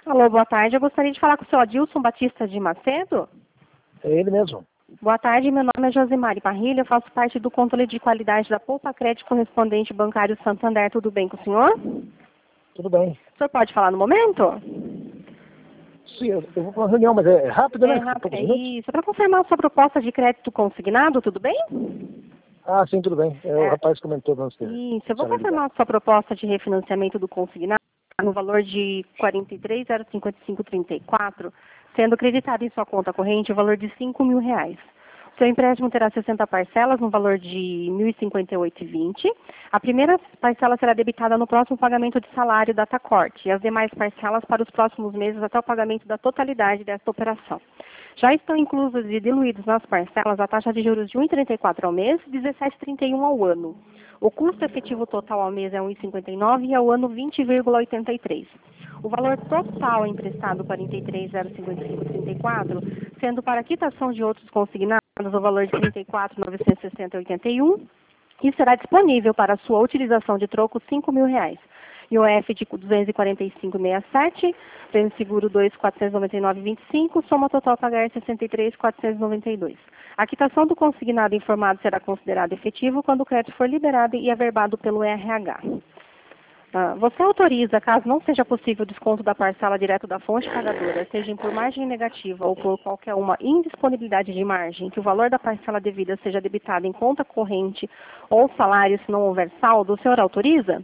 Alô, boa tarde. Eu gostaria de falar com o senhor Adilson Batista de Macedo. É ele mesmo. Boa tarde, meu nome é Josimari Parrilha, eu faço parte do controle de qualidade da Poupa Crédito Correspondente Bancário Santander. Tudo bem com o senhor? Tudo bem. O senhor pode falar no momento? Sim, eu vou para uma reunião, mas é rápido, né? Rápido, Poucos minutos. isso. Para confirmar a sua proposta de crédito consignado, tudo bem? Ah, sim, tudo bem. O rapaz comentou antes dele. Isso, eu vou confirmar a sua proposta de refinanciamento do consignado no valor de R$ 43.055,34, sendo creditado em sua conta corrente o valor de R$ 5.000. Seu empréstimo terá 60 parcelas no valor de R$ 1.058,20. A primeira parcela será debitada no próximo pagamento de salário data corte e as demais parcelas para os próximos meses até o pagamento da totalidade desta operação. Já estão inclusos e diluídos nas parcelas a taxa de juros de R$ 1,34 ao mês e R$ 17,31 ao ano. O custo efetivo total ao mês é R$ 1,59 e ao ano R$ 20,83. O valor total emprestado R$ 43.055,34, sendo para quitação de outros consignados o valor de R$ 34.960,81 e será disponível para sua utilização de troco R$ 5.000. IOF de 245,67, prêmio seguro 2.499,25, soma total a pagar R$ 63.492. A quitação do consignado informado será considerada efetivo quando o crédito for liberado e averbado pelo RH. Você autoriza, caso não seja possível o desconto da parcela direto da fonte pagadora, seja por margem negativa ou por qualquer uma indisponibilidade de margem, que o valor da parcela devida seja debitado em conta corrente ou salário se não houver saldo, o senhor autoriza?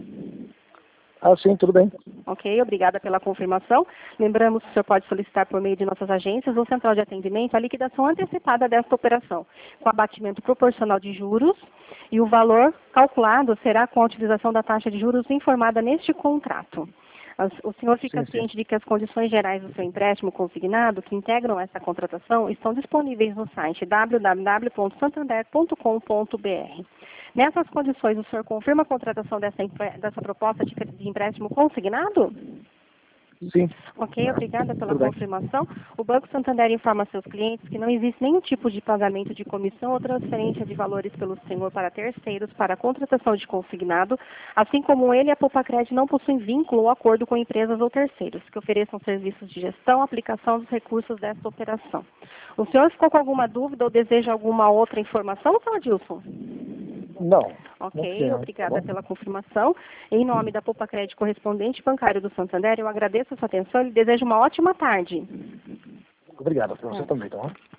Ah, sim, tudo bem. Ok, obrigada pela confirmação. Lembramos que o senhor pode solicitar por meio de nossas agências ou central de atendimento a liquidação antecipada desta operação, com abatimento proporcional de juros, e o valor calculado será com a utilização da taxa de juros informada neste contrato. O senhor fica ciente de que as condições gerais do seu empréstimo consignado, que integram essa contratação, estão disponíveis no site www.santander.com.br. Nessas condições, o senhor confirma a contratação dessa proposta de empréstimo consignado? Sim. Ok, obrigada pela confirmação. O Banco Santander informa a seus clientes que não existe nenhum tipo de pagamento de comissão ou transferência de valores pelo senhor para terceiros para a contratação de consignado, assim como ele e a Poupa Crédito não possuem vínculo ou acordo com empresas ou terceiros que ofereçam serviços de gestão, aplicação dos recursos dessa operação. O senhor ficou com alguma dúvida ou deseja alguma outra informação, senhor Adilson? Não. Ok, obrigada pela confirmação. Em nome da Poupa Crédito Correspondente Bancário do Santander, eu agradeço a sua atenção e lhe desejo uma ótima tarde. Obrigado, para você também, tá bom?